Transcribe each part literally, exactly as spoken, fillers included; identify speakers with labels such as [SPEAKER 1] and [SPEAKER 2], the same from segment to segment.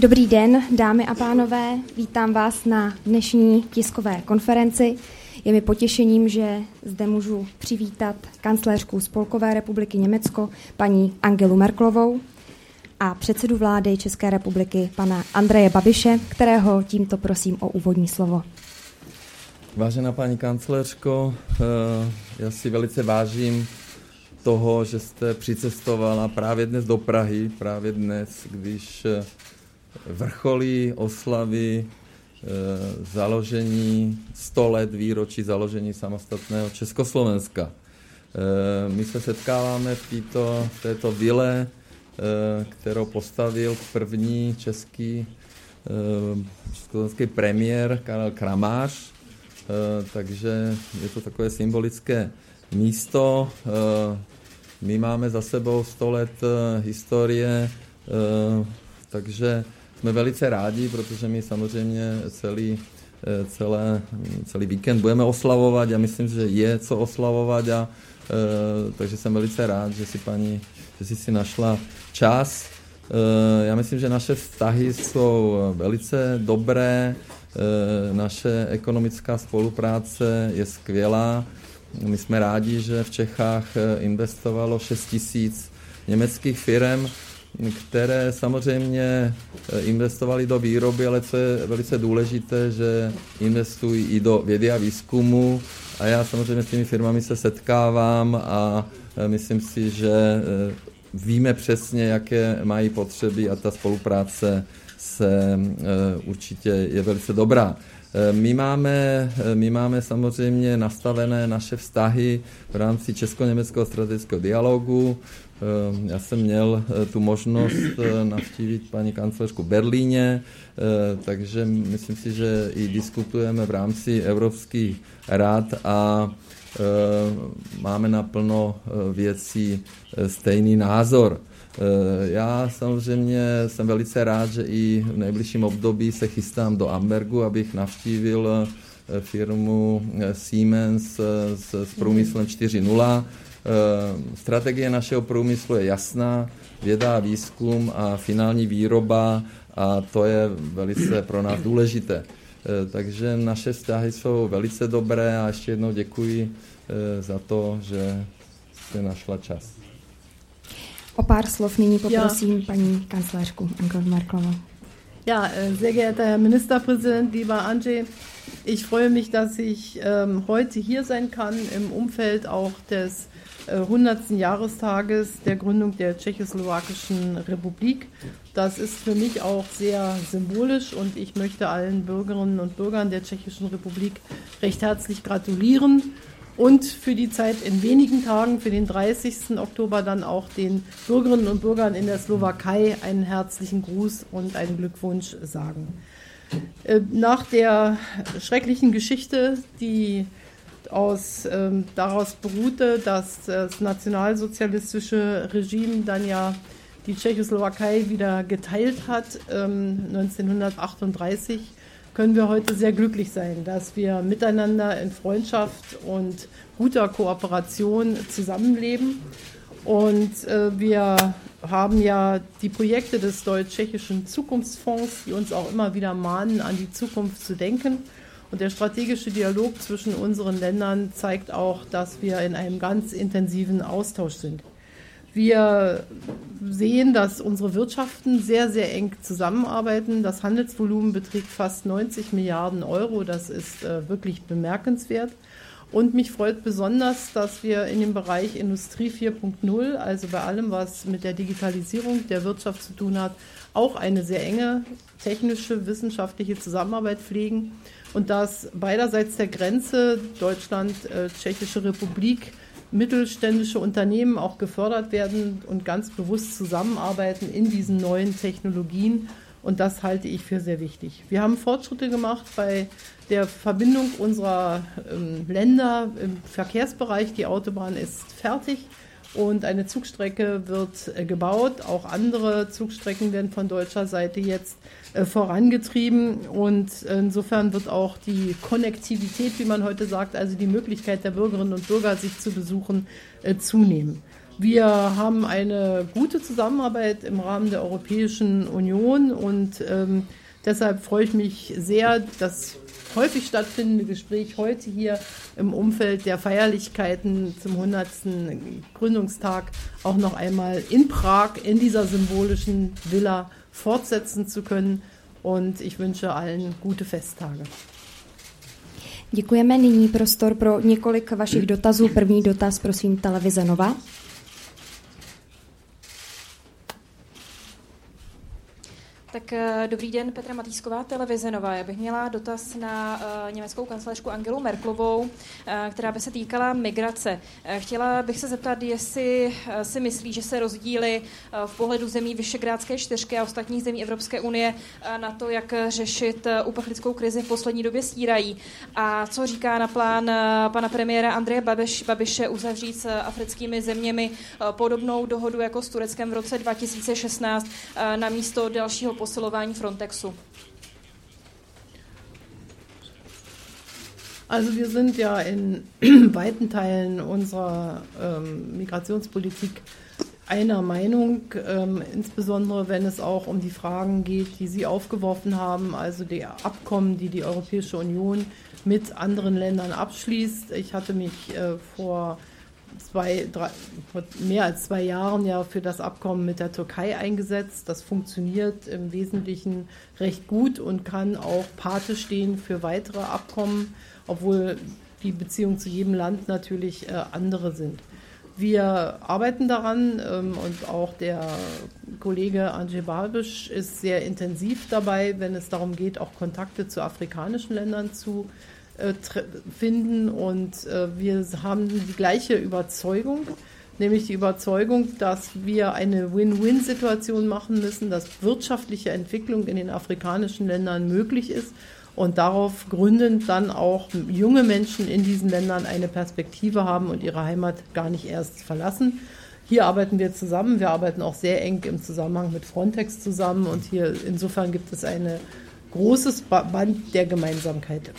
[SPEAKER 1] Dobrý den, dámy a pánové, vítám vás na dnešní tiskové konferenci. Je mi potěšením, že zde můžu přivítat kancléřku Spolkové republiky Německo, paní Angelu Merkelovou, a předsedu vlády České republiky, pana Andreje Babiše, kterého tímto prosím o úvodní slovo.
[SPEAKER 2] Vážená paní kancléřko, já si velice vážím toho, že jste přicestovala právě dnes do Prahy, právě dnes, když vrcholí oslavy založení sto let výročí založení samostatného Československa. My se setkáváme v, této, v této vile, kterou postavil první český československý premiér Karel Kramář, takže je to takové symbolické místo. My máme za sebou sto let historie, takže jsme velice rádi, protože my samozřejmě celý, celé, celý víkend budeme oslavovat. Já myslím, že je co oslavovat, a, takže jsem velice rád, že si paní, že si, si našla čas. Já myslím, že naše vztahy jsou velice dobré, naše ekonomická spolupráce je skvělá. My jsme rádi, že v Čechách investovalo šest tisíc německých firem, které samozřejmě investovali do výroby, ale co je velice důležité, že investují i do vědy a výzkumu. A já samozřejmě s těmi firmami se setkávám a myslím si, že víme přesně, jaké mají potřeby, a ta spolupráce se určitě je velice dobrá. My máme, my máme samozřejmě nastavené naše vztahy v rámci česko-německého strategického dialogu. Já jsem měl tu možnost navštívit paní kancléřku v Berlíně, takže myslím si, že i diskutujeme v rámci evropských rad a máme na plno věcí stejný názor. Já samozřejmě jsem velice rád, že i v nejbližším období se chystám do Ambergu, abych navštívil firmu Siemens s, s průmyslem čtyři tečka nula. Strategie našeho průmyslu je jasná, věda a výzkum a finální výroba, a to je velice pro nás důležité. Takže naše vztahy jsou velice dobré a ještě jednou děkuji za to, že jste našla čas.
[SPEAKER 1] O pár slov nyní poprosím ja. paní kancléřku Angelu Merkelovou.
[SPEAKER 3] Ja, sehr geehrter Herr Ministerpräsident, lieber Andrzej, ich freue mich, dass ich ähm, heute hier sein kann im Umfeld auch des äh, hundertsten Jahrestages der Gründung der Tschechoslowakischen Republik. Das ist für mich auch sehr symbolisch und ich möchte allen Bürgerinnen und Bürgern der Tschechischen Republik recht herzlich gratulieren. Und für die Zeit in wenigen Tagen, für den dreißigsten Oktober, dann auch den Bürgerinnen und Bürgern in der Slowakei einen herzlichen Gruß und einen Glückwunsch sagen. Nach der schrecklichen Geschichte, die aus, ähm, daraus beruhte, dass das nationalsozialistische Regime dann ja die Tschechoslowakei wieder geteilt hat, ähm, neunzehnhundertachtunddreißig, können wir heute sehr glücklich sein, dass wir miteinander in Freundschaft und guter Kooperation zusammenleben. Und äh, wir haben ja die Projekte des Deutsch-Tschechischen Zukunftsfonds, die uns auch immer wieder mahnen, an die Zukunft zu denken. Und der strategische Dialog zwischen unseren Ländern zeigt auch, dass wir in einem ganz intensiven Austausch sind. Wir sehen, dass unsere Wirtschaften sehr, sehr eng zusammenarbeiten. Das Handelsvolumen beträgt fast neunzig Milliarden Euro. Das ist äh, wirklich bemerkenswert. Und mich freut besonders, dass wir in dem Bereich Industrie vier Punkt null, also bei allem, was mit der Digitalisierung der Wirtschaft zu tun hat, auch eine sehr enge technische, wissenschaftliche Zusammenarbeit pflegen. Und dass beiderseits der Grenze Deutschland, äh, Tschechische Republik, mittelständische Unternehmen auch gefördert werden und ganz bewusst zusammenarbeiten in diesen neuen Technologien. Und das halte ich für sehr wichtig. Wir haben Fortschritte gemacht bei der Verbindung unserer ähm, Länder im Verkehrsbereich. Die Autobahn ist fertig und eine Zugstrecke wird äh, gebaut. Auch andere Zugstrecken werden von deutscher Seite jetzt äh, vorangetrieben. Und insofern wird auch die Konnektivität, wie man heute sagt, also die Möglichkeit der Bürgerinnen und Bürger, sich zu besuchen, äh, zunehmen. Wir haben eine gute Zusammenarbeit im Rahmen der Europäischen Union und ähm, deshalb freue ich mich sehr, das häufig stattfindende Gespräch heute hier im Umfeld der Feierlichkeiten zum hundertsten Gründungstag auch noch einmal in Prag in dieser symbolischen Villa fortsetzen zu können. Und ich wünsche allen gute Festtage.
[SPEAKER 1] Děkujeme. Nyní prostor pro několik vašich dotazů. První dotaz, prosím, televize Nova.
[SPEAKER 4] Tak dobrý den, Petra Matýsková, televize Nova. Já bych měla dotaz na uh, německou kancléřku Angelu Merkelovou, uh, která by se týkala migrace. Uh, chtěla bych se zeptat, jestli uh, si myslí, že se rozdíly uh, v pohledu zemí Visegrádské čtyřky a ostatních zemí Evropské unie uh, na to, jak řešit uh, uprchlickou krizi v poslední době stírají. A co říká na plán uh, pana premiéra Andreje Babiš, Babiše uzavřít s uh, africkými zeměmi uh, podobnou dohodu jako s Tureckem v roce dva tisíce šestnáct uh, na místo dalšího posilování Frontexu?
[SPEAKER 3] Also wir sind ja in weiten Teilen unserer ähm, Migrationspolitik einer Meinung, ähm, insbesondere wenn es auch um die Fragen geht, die Sie aufgeworfen haben, also die Abkommen, die die Europäische Union mit anderen Ländern abschließt. Ich hatte mich äh, vor Zwei, drei, mehr als zwei Jahren ja für das Abkommen mit der Türkei eingesetzt. Das funktioniert im Wesentlichen recht gut und kann auch Pate stehen für weitere Abkommen, obwohl die Beziehungen zu jedem Land natürlich äh, andere sind. Wir arbeiten daran ähm, und auch der Kollege Andrej Babiš ist sehr intensiv dabei, wenn es darum geht, auch Kontakte zu afrikanischen Ländern zu finden und äh, wir haben die gleiche Überzeugung, nämlich die Überzeugung, dass wir eine Win-Win-Situation machen müssen, dass wirtschaftliche Entwicklung in den afrikanischen Ländern möglich ist und darauf gründend dann auch junge Menschen in diesen Ländern eine Perspektive haben und ihre Heimat gar nicht erst verlassen. Hier arbeiten wir zusammen, wir arbeiten auch sehr eng im Zusammenhang mit Frontex zusammen und hier insofern gibt es ein großes Band der Gemeinsamkeit.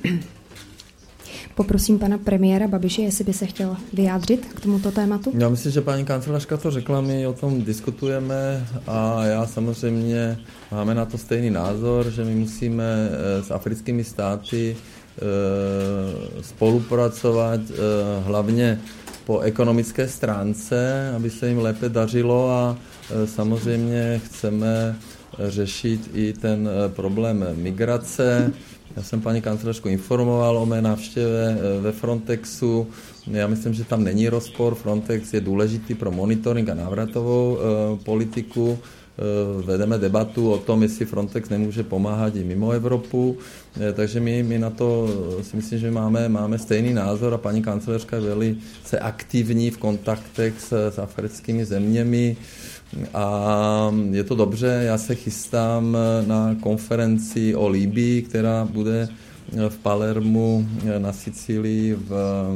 [SPEAKER 1] Poprosím pana premiéra Babiše, jestli by se chtěl vyjádřit k tomuto tématu.
[SPEAKER 2] Já myslím, že paní kancelářka to řekla, my o tom diskutujeme a já samozřejmě máme na to stejný názor, že my musíme s africkými státy spolupracovat hlavně po ekonomické stránce, aby se jim lépe dařilo a samozřejmě chceme řešit i ten problém migrace. Já jsem paní kancelářku informoval o mé návštěvě ve Frontexu. Já myslím, že tam není rozpor. Frontex je důležitý pro monitoring a návratovou e, politiku. E, vedeme debatu o tom, jestli Frontex nemůže pomáhat i mimo Evropu. E, takže my, my na to si myslím, že máme, máme stejný názor a paní kancelářka je velice aktivní v kontaktech s, s africkými zeměmi. A je to dobře, já se chystám na konferenci o Libyi, která bude v Palermu na Sicílii v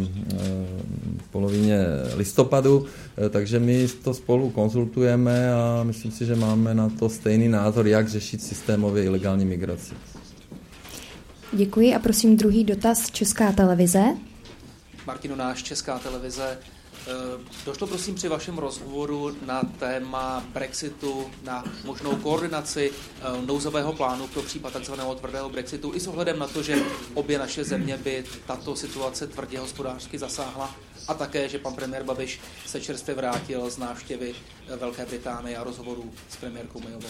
[SPEAKER 2] polovině listopadu, takže my to spolu konzultujeme a myslím si, že máme na to stejný názor, jak řešit systémově ilegální migraci.
[SPEAKER 1] Děkuji a prosím druhý dotaz, Česká televize.
[SPEAKER 5] Martin Onáš, Česká televize. Došlo prosím při vašem rozhovoru na téma Brexitu, na možnou koordinaci nouzového plánu pro případ takzvaného tvrdého Brexitu i s ohledem na to, že obě naše země by tato situace tvrdě hospodářsky zasáhla a také, že pan premiér Babiš se čerstvě vrátil z návštěvy Velké Británie a rozhovorů s premiérkou Mayovou.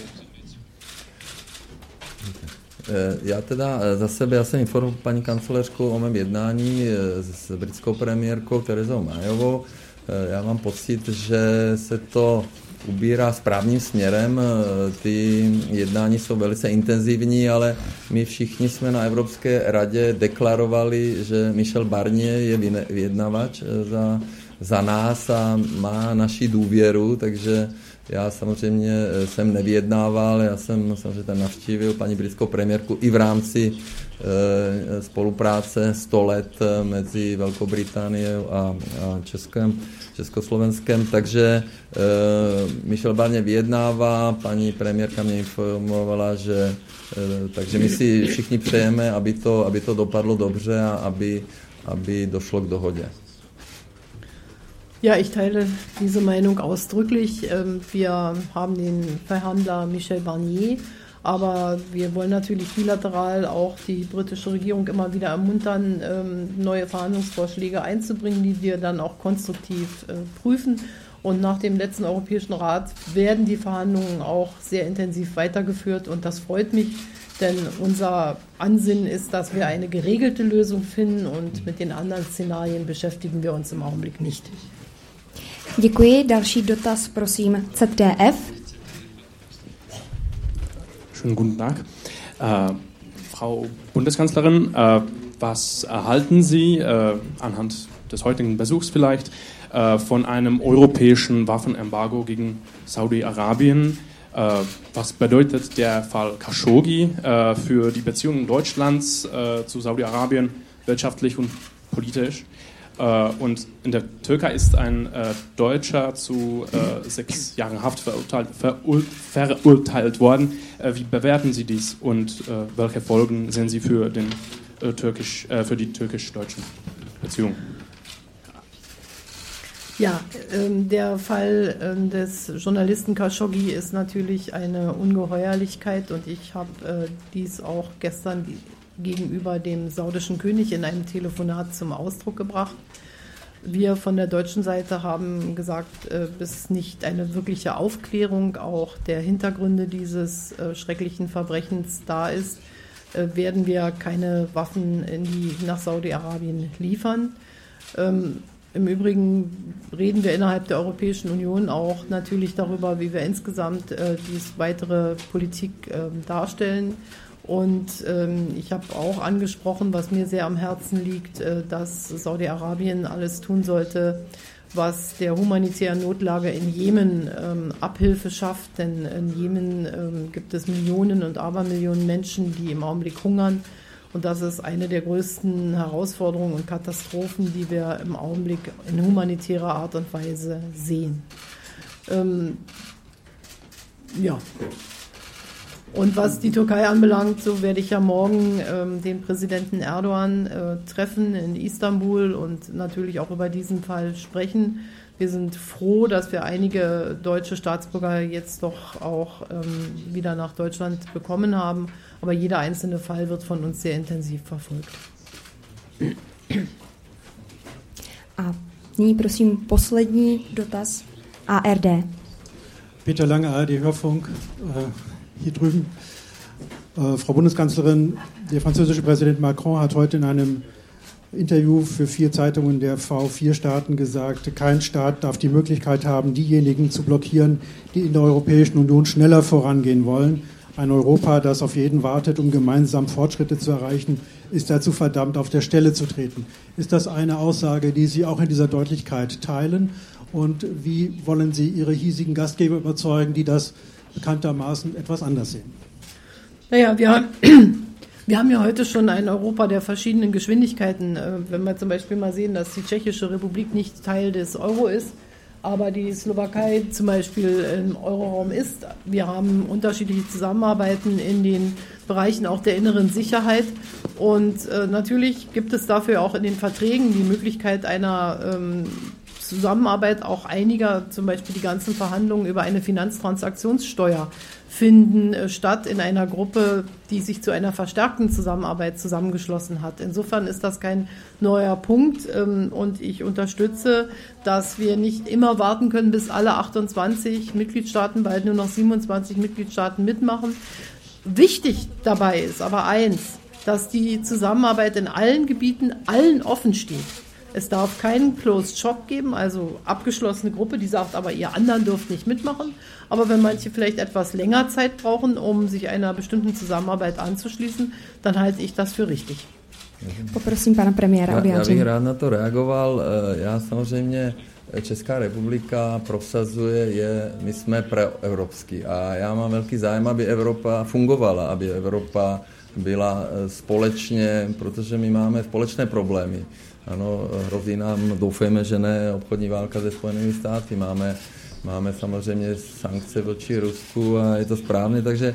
[SPEAKER 2] Já teda za sebe, já jsem informoval paní kancléřku o mém jednání s britskou premiérkou Terezou Mayovou. Já mám pocit, že se to ubírá správným směrem. Ty jednání jsou velice intenzivní, ale my všichni jsme na Evropské radě deklarovali, že Michel Barnier je vyjednavač za, za nás a má naši důvěru, takže já samozřejmě jsem nevyjednával, já jsem samozřejmě tam navštívil paní britskou premiérku i v rámci e, spolupráce sto let mezi Velkou Británií a, a Českem, Československem, takže e, Michel Barnier vyjednává, paní premiérka mě informovala, že e, takže my si všichni přejeme, aby to, aby to dopadlo dobře a aby, aby došlo k dohodě.
[SPEAKER 3] Ja, ich teile diese Meinung ausdrücklich. Wir haben den Verhandler Michel Barnier, aber wir wollen natürlich bilateral auch die britische Regierung immer wieder ermuntern, neue Verhandlungsvorschläge einzubringen, die wir dann auch konstruktiv prüfen. Und nach dem letzten Europäischen Rat werden die Verhandlungen auch sehr intensiv weitergeführt und das freut mich, denn unser Ansinnen ist, dass wir eine geregelte Lösung finden und mit den anderen Szenarien beschäftigen wir uns im Augenblick nicht.
[SPEAKER 1] Děkuji. Další dotaz, prosím, Z D F.
[SPEAKER 6] Schönen guten Tag. Äh, Frau Bundeskanzlerin, äh, was erhalten Sie äh, anhand des heutigen Besuchs vielleicht äh, von einem europäischen Waffenembargo gegen Saudi-Arabien? Äh, was bedeutet der Fall Khashoggi äh, für die Beziehungen Deutschlands äh, zu Saudi-Arabien wirtschaftlich und politisch? Äh, und in der Türkei ist ein äh, Deutscher zu äh, sechs Jahren Haft verurteilt, verur, verurteilt worden. Äh, wie bewerten Sie dies und äh, welche Folgen sehen Sie für, den, äh, türkisch, äh, für die türkisch-deutschen Beziehungen?
[SPEAKER 3] Ja, ähm, der Fall ähm, des Journalisten Khashoggi ist natürlich eine Ungeheuerlichkeit und ich habe äh, dies auch gestern gegenüber dem saudischen König in einem Telefonat zum Ausdruck gebracht. Wir von der deutschen Seite haben gesagt, äh, bis nicht eine wirkliche Aufklärung auch der Hintergründe dieses äh, schrecklichen Verbrechens da ist, äh, werden wir keine Waffen in die, nach Saudi-Arabien liefern. Ähm, Im Übrigen reden wir innerhalb der Europäischen Union auch natürlich darüber, wie wir insgesamt äh, diese weitere Politik äh, darstellen. Und ähm, ich habe auch angesprochen, was mir sehr am Herzen liegt, äh, dass Saudi-Arabien alles tun sollte, was der humanitären Notlage in Jemen ähm, Abhilfe schafft. Denn in Jemen ähm, gibt es Millionen und Abermillionen Menschen, die im Augenblick hungern. Und das ist eine der größten Herausforderungen und Katastrophen, die wir im Augenblick in humanitärer Art und Weise sehen. Ähm, ja. Und was die Türkei anbelangt, so werde ich ja morgen ähm, den Präsidenten Erdogan äh, treffen in Istanbul und natürlich auch über diesen Fall sprechen. Wir sind froh, dass wir einige deutsche Staatsbürger jetzt doch auch ähm, wieder nach Deutschland bekommen haben. Aber jeder einzelne Fall wird von uns sehr intensiv verfolgt.
[SPEAKER 1] A nyní prosím poslední dotaz. A R D.
[SPEAKER 7] Peter Lange, A R D Hörfunk, äh, hier drüben. Äh, Frau Bundeskanzlerin, der französische Präsident Macron hat heute in einem Interview für vier Zeitungen der V vier Staaten gesagt, kein Staat darf die Möglichkeit haben, diejenigen zu blockieren, die in der Europäischen Union schneller vorangehen wollen. Ein Europa, das auf jeden wartet, um gemeinsam Fortschritte zu erreichen, ist dazu verdammt, auf der Stelle zu treten. Ist das eine Aussage, die Sie auch in dieser Deutlichkeit teilen? Und wie wollen Sie Ihre hiesigen Gastgeber überzeugen, die das bekanntermaßen etwas anders sehen?
[SPEAKER 3] Naja, wir haben, wir haben ja heute schon ein Europa der verschiedenen Geschwindigkeiten. Wenn wir zum Beispiel mal sehen, dass die Tschechische Republik nicht Teil des Euro ist, aber die Slowakei zum Beispiel im Euroraum ist. Wir haben unterschiedliche Zusammenarbeiten in den Bereichen auch der inneren Sicherheit. Und äh, natürlich gibt es dafür auch in den Verträgen die Möglichkeit einer ähm, Zusammenarbeit auch einiger, zum Beispiel die ganzen Verhandlungen über eine Finanztransaktionssteuer finden äh, statt in einer Gruppe, die sich zu einer verstärkten Zusammenarbeit zusammengeschlossen hat. Insofern ist das kein neuer Punkt ähm, und ich unterstütze, dass wir nicht immer warten können, bis alle achtundzwanzig Mitgliedstaaten, bald nur noch siebenundzwanzig Mitgliedstaaten mitmachen. Wichtig dabei ist aber eins, dass die Zusammenarbeit in allen Gebieten allen offen steht. Es darf keinen Closed Shop geben, also abgeschlossene Gruppe, die sagt, aber ihr anderen dürft nicht mitmachen. Aber wenn manche vielleicht etwas länger Zeit brauchen, um sich einer bestimmten Zusammenarbeit anzuschließen, dann halte ich das für richtig.
[SPEAKER 1] Poprosím pana premiéra o vyjádření.
[SPEAKER 2] Já bych rád na to reagoval. Já samozřejmě Česká republika prosazuje, je, my jsme proevropský a já mám velký zájem, aby Evropa fungovala, aby Evropa byla společně, protože my máme společné problémy. Ano, hrozí nám, doufejme, že ne, obchodní válka se Spojenými státy, máme, máme samozřejmě sankce vůči Rusku a je to správně, takže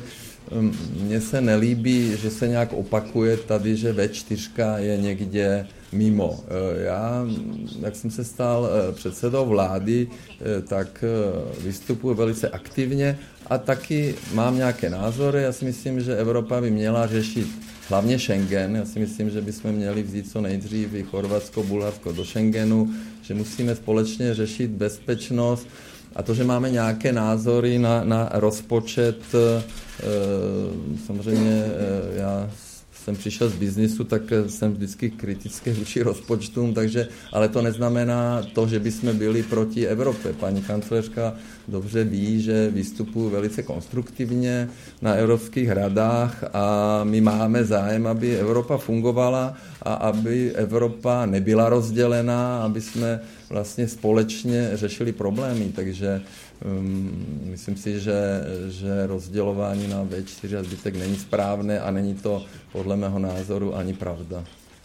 [SPEAKER 2] mně se nelíbí, že se nějak opakuje tady, že vé čtyři je někde mimo. Já, jak jsem se stal předsedou vlády, tak vystupuji velice aktivně a taky mám nějaké názory. Já si myslím, že Evropa by měla řešit hlavně Schengen. Já si myslím, že bychom měli vzít co nejdřív i Chorvatsko, Bulharsko do Schengenu, že musíme společně řešit bezpečnost a to, že máme nějaké názory na, na rozpočet, samozřejmě já jsem přišel z biznisu, tak jsem vždycky kritický vůči rozpočtům, takže, ale to neznamená to, že bychom byli proti Evropě. Paní kancléřka dobře ví, že vystupuji velice konstruktivně na evropských radách a my máme zájem, aby Evropa fungovala a aby Evropa nebyla rozdělená, aby jsme vlastně společně řešili problémy, takže um, myslím si, že, že rozdělování na vé čtyři a zbytek není správné a není to podle mého názoru ani pravda.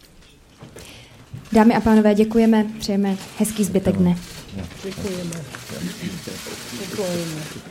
[SPEAKER 1] Dámy a pánové, děkujeme, přejeme hezký zbytek dne.
[SPEAKER 3] Děkujeme. Děkujeme.